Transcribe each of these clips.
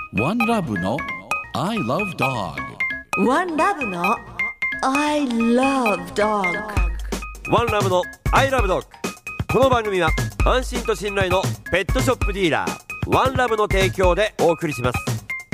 ワンラブの I love dog。 ワンラブの I love dog。 ワンラブの I love dog。 この番組は安心と信頼のペットショップディーラーワンラブの提供でお送りします。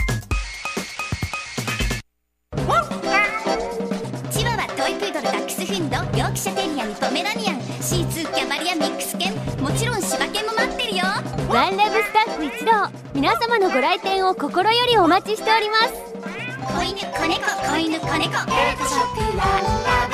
チワワ、トイプードル、ダックスフンド、ヨークシャテリアにポメラニアン、シーツー、キャバリア、ミックス犬、もちろん柴犬も待ってるよ。 ワンラブスタッフ一同、皆様のご来店を心よりお待ちしております。 子犬、子猫、子犬、子猫、ペットショップワンラ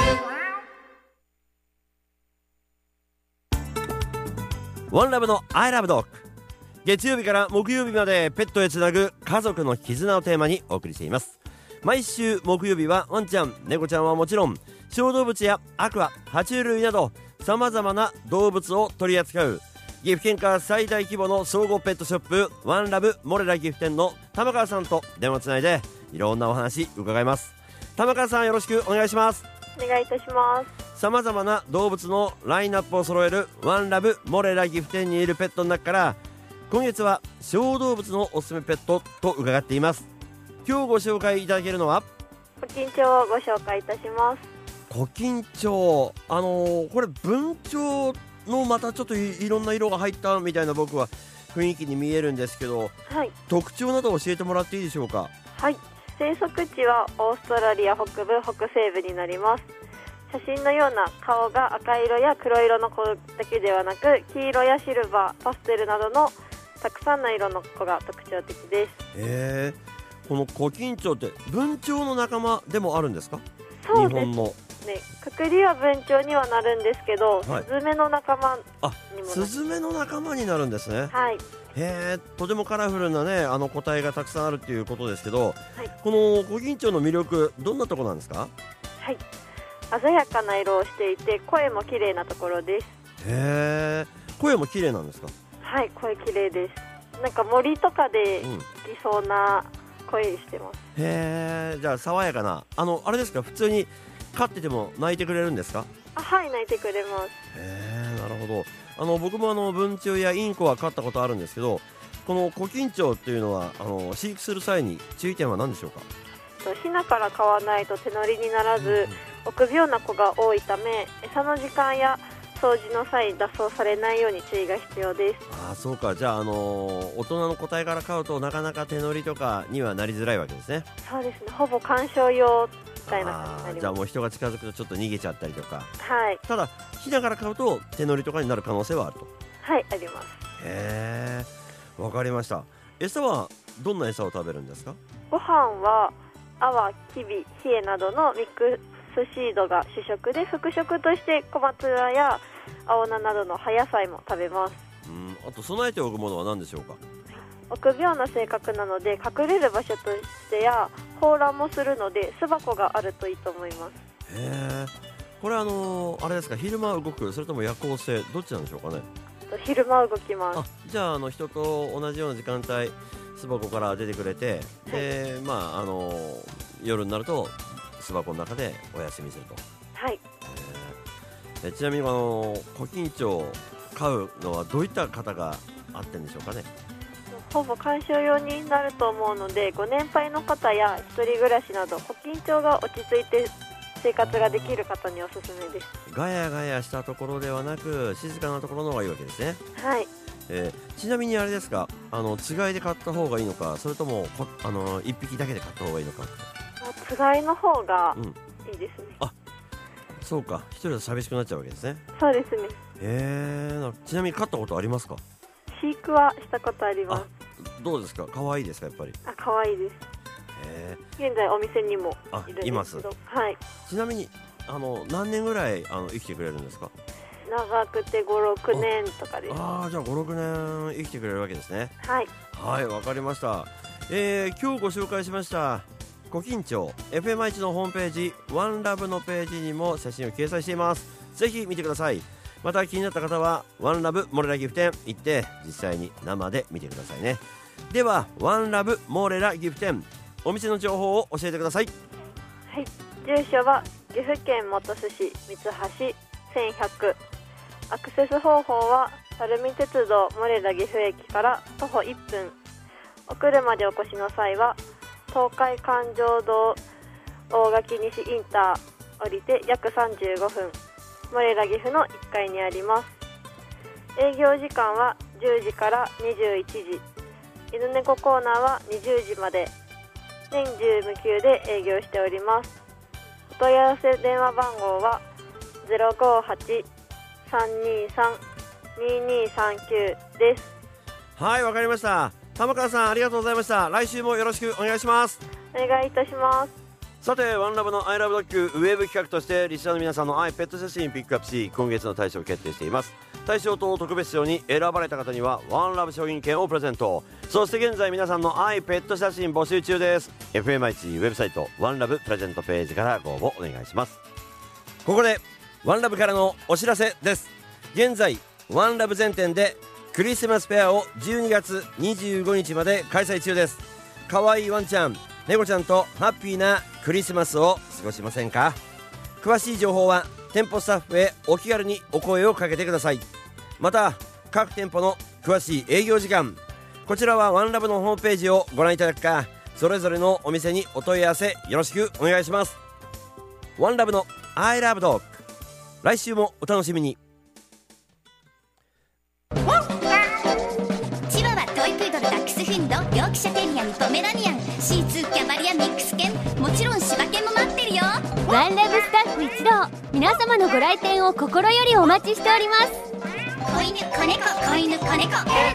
ブ。ワンラブの I love dog。 月曜日から木曜日までペットへつなぐ家族の絆をテーマにお送りしています。毎週木曜日はワンちゃん、猫ちゃんはもちろん小動物やアクア、爬虫類などさまざまな動物を取り扱う岐阜県下最大規模の総合ペットショップワンラブモレラ岐阜店の玉川さんと電話つないでいろんなお話伺います。玉川さん、よろしくお願いします。 お願いいたします。 さまざまな動物のラインナップを揃えるワンラブモレラ岐阜店にいるペットの中から今月は小動物のおすすめペットと伺っています。今日ご紹介いただけるのはコキンチョウをご紹介いたします。 コキンチョウ、これ文鳥のまたちょっと いろんな色が入ったみたいな僕は雰囲気に見えるんですけど、 はい、 特徴など教えてもらっていいでしょうか。 はい、生息地はオーストラリア北部北西部になります。写真のような顔が赤色や黒色の子だけではなく、黄色やシルバー、パステルなどのたくさんの色の子が特徴的です。 このコキンチョウって文鳥の仲間でもあるんですか？ そうです日本のね、くくりは文鳥にはなるんですけど、 はい、 スズメの仲間にもなる。 スズメの仲間になるんですね。 はい、 とてもカラフルなね個体がたくさんあるっていうことですけど、 はい、 このコキンチョウの魅力どんなところなんですか？ はい、鮮やかな色をしていて声も綺麗なところです。 声も綺麗なんですか？ はい、声綺麗です。なんか森とかで聞きそうな声してます。 じゃあ爽やかなあれですか？普通に飼ってても鳴いてくれるんですか？ はい、鳴いてくれます。 なるほど。僕も文鳥やインコは飼ったことあるんですけど、このコキンチョウっていうのは飼育する際に注意点は何でしょうか？ ヒナから飼わないと手乗りにならず、臆病な子が多いため、餌の時間や掃除の際脱走されないように注意が必要です。 そうか。じゃあ、大人の個体から飼うとなかなか手乗りとかにはなりづらいわけですね。 そうですね、ほぼ観賞用みたいな感じになります。 じゃあもう人が近づくとちょっと逃げちゃったりとか。 はい、 ただヒナから飼うと手乗りとかになる可能性はあると。 はい、あります。 わかりました。餌はどんな餌を食べるんですか？ ご飯はアワ、キビ、ヒエなどのミックスシードが主食で、副食として小松菜や青菜などの葉野菜も食べます。 あと備えておくものは何でしょうか？ 臆病な性格なので隠れる場所としてや放卵もするので巣箱があるといいと思います。 これあれですか？昼間動く、それとも夜行性、どっちなんでしょうかね？ 昼間動きます。 じゃあ人と同じような時間帯巣箱から出てくれて、で夜になると巣箱の中でお休みすると。 はい。 ちなみにコキンチョウ飼うのはどういった方があってんでしょうかね？ ほぼ観賞用になると思うので、ご年配の方や一人暮らしなどコキンチョウが落ち着いて生活ができる方におすすめです。 ガヤガヤしたところではなく静かなところの方がいいわけですね。 はい。 ちなみにあれですか？つがいで買った方がいいのか、それとも1匹だけで買った方がいいのか？ つがいの方がいいですね。 そうか。一人だと寂しくなっちゃうわけですね。 そうですね。 ちなみに飼ったことありますか？ 飼育はしたことあります。 どうですか？可愛いですか？やっぱり。 可愛いです。現在お店にもいるんですけど。はい。 ちなみに何年ぐらい生きてくれるんですか？ 長くて5、6年とかです。 じゃあ5、6年生きてくれるわけですね。 はい。 はい、わかりました。今日ご紹介しましたコキンチョウ FMI1 のホームページワンラブのページにも写真を掲載しています。ぜひ見てください。また気になった方はワンラブモレラ岐阜店行って実際に生で見てくださいね。ではワンラブモレラ岐阜店、お店の情報を教えてください。 はい、住所は岐阜県本巣市三橋1100。アクセス方法は垂水鉄道モレラ岐阜駅から徒歩1分。 お車でお越しの際は東海環状道大垣西インター降りて約35分、モレラ岐阜の1階にあります。営業時間は10時から21時、犬猫コーナーは20時まで、年中無休で営業しております。お問い合わせ電話番号は 058-323-2239 です。 はい、わかりました。玉川さん、ありがとうございました。来週もよろしくお願いします。 お願いいたします。 さて、ワンラブの I love dog ウェブ企画としてリスナーの皆さんの愛ペット写真ピックアップし、今月の大賞を決定しています。大賞と特別賞に選ばれた方にはワンラブ商品券をプレゼント。そして現在皆さんの愛ペット写真募集中です。 FMIC ウェブサイトワンラブプレゼントページからご応募お願いします。ここでワンラブからのお知らせです。現在ワンラブ全店でクリスマスフェアを12月25日まで開催中です。かわいいワンちゃん、猫ちゃんとハッピーなクリスマスを過ごしませんか？詳しい情報は店舗スタッフへお気軽にお声をかけてください。また各店舗の詳しい営業時間、こちらはワンラブのホームページをご覧いただくか、それぞれのお店にお問い合わせよろしくお願いします。ワンラブの I love dog、 来週もお楽しみに。 チワワ、トイプードル、ダックスフンド、ヨークシャテリアにポメラニアン、シーツー、キャバリア、ミックス犬、もちろん柴犬も待ってるよ。 ワンラブスタッフ一同、皆様のご来店を心よりお待ちしております。 子犬、子猫、子犬、子猫、ペットショップワンラ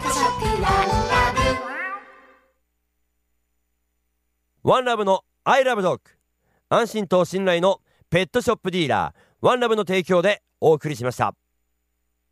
ブ。ワンラブの I love dog、 安心と信頼のペットショップディーラーワンラブの提供でお送りしました。